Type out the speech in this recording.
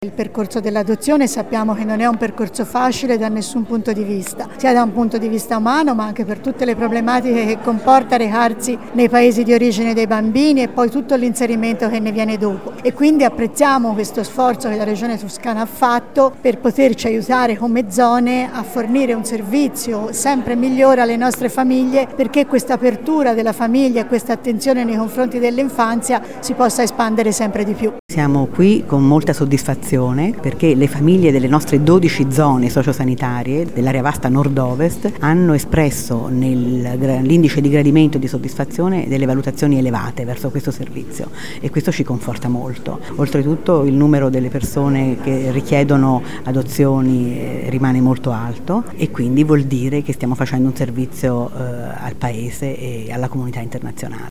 Il percorso dell'adozione sappiamo che non è un percorso facile da nessun punto di vista, sia da un punto di vista umano ma anche per tutte le problematiche che comporta recarsi nei paesi di origine dei bambini e poi tutto l'inserimento che ne viene dopo. E quindi apprezziamo questo sforzo che la Regione Toscana ha fatto per poterci aiutare come zone a fornire un servizio sempre migliore alle nostre famiglie, perché questa apertura della famiglia e questa attenzione nei confronti dell'infanzia si possa espandere sempre di più. Siamo qui con molta soddisfazione perché le famiglie delle nostre 12 zone sociosanitarie dell'area vasta nord-ovest hanno espresso nell'indice di gradimento e di soddisfazione delle valutazioni elevate verso questo servizio e questo ci conforta molto. Oltretutto il numero delle persone che richiedono adozioni rimane molto alto e quindi vuol dire che stiamo facendo un servizio al Paese e alla comunità internazionale.